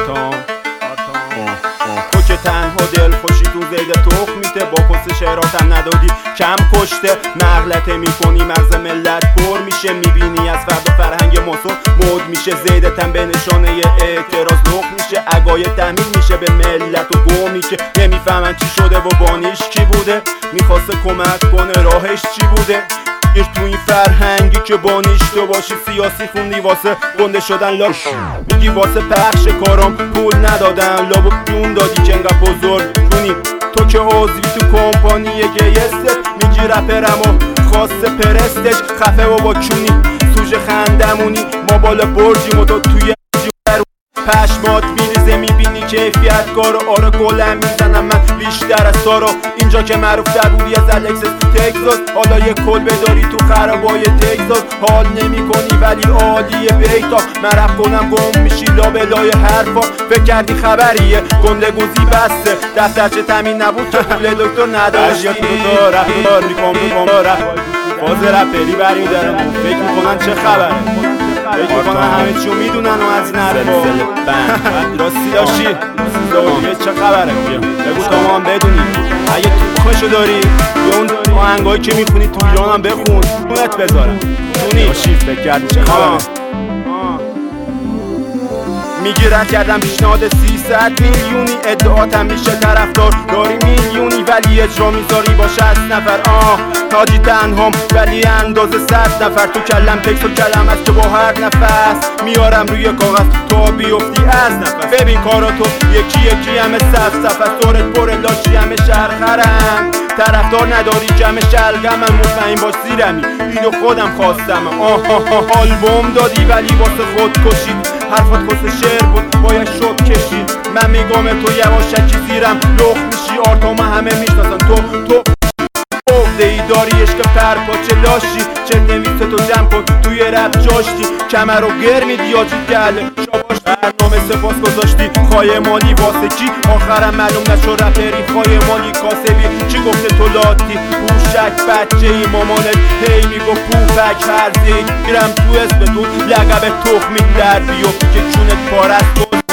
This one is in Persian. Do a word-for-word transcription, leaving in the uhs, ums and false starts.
آرتام تو که تنها دل خوشی تو زیده تخمیته، با کس شعراتم ندادی کم کشته. نقلته میکنی مغز ملت پر میشه، میبینی از فرد و فرهنگ ماسون مود میشه. زیدتم به نشانه اعتراض لخ میشه، عقای تحمیل میشه به ملت و گو میشه. نمیفهمن چی شده و بانیش کی بوده، میخواسته کمک کنه راهش چی بوده. گیر تو این فرهنگی که بانیش تو باشی، سیاسی خوندی واسه گنده شدن لاش، میگی واسه پخش کارام پول ندادن، لابو جون دادی که انقدر بزرگ کنی. تو که عضوی تو کمپانی گیست، میگی رپرم و خواسته پرستش، خفه و با کونی سوژه خندمونی. ما بالا برجیم و تو توی پشمات میریزه، میبینی کیفیت کارو. آره گلم میزنم من بیشتر از سارا، اینجا که معروف در بودی از الکسس تو تگزاس. حالا یه کل بداری تو خرابای تگزاس، حال نمی کنی ولی عالیه بیتا. من رپ کنم گم میشی لابلای حرفا، فکر کردی خبریه گنده گوزی بسته. دفترچه تامین نبود که پول دکتر نداشتی. یا تو تو رپ دار میکنم میکنم رپ باز رپری بریم دارم، فکر میکنن چه خبره، فکر میکنن همه چیو میدونن و از این حرفا. راستی داشتی زوجیه چه خبره، بگو تا ما هم بدونیم. اگه تو خوشو داری یا اون آهنگایی که میخونی تو ایران هم بخون، اونت بذارم دونی شیف فکر کردی چه خبره. میگی رد کردم پیشنهاد سیصد میلیونی، ادعاتم میشه طرفدار داری میلیونی، ولی اجرا میذاری با شصت نفر. آه تاجی تنهام ولی اندازه صد نفر. تو کلم تکس و کلم است که با هر نفس میارم روی کاغذ تا بیفتی از نفس. ببین کارا تو یکی یکی همه صف صف از دورت پر لاشی همه شرخرن. طرفدار نداری جمع شلگم، من مطمئن باش زیرمی اینو خودم خواستم. آه آه آلبوم دادی ولی واسه خود کشید، حرفات کس شعر بود باید شد کشید. من میگم تو یواشکی زیرم لخ میشی، آرتام همه میشناسن تو تو عقده ای داری عشق پرپاچه لاشی. چه نویسه تو جمع کن توی رپ جاشتی، کمر رو گر میدی آجی گله شاباش. برنامه سپاس گذاشتی خواهی مالی واسه کی، آخرم معلوم نشو رپری خواهی مالی کاسبی. چی گفته تو لاتی پوشک بچه ای مامانت هی میگو پوفک هرزی. میرم تو اسم تو لقب تخمی در بیفتی که چونت پارست.